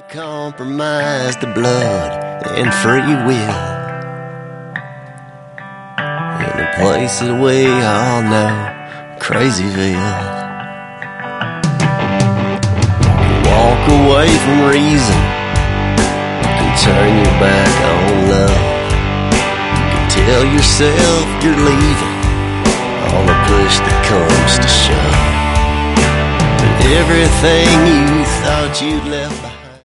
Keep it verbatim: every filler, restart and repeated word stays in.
to compromise the blood and free will in a place that we all know, Crazyville. Walk away from reason and turn your back on love. You can tell yourself you're leaving on the push that comes to shove. But everything you thought you'd left behind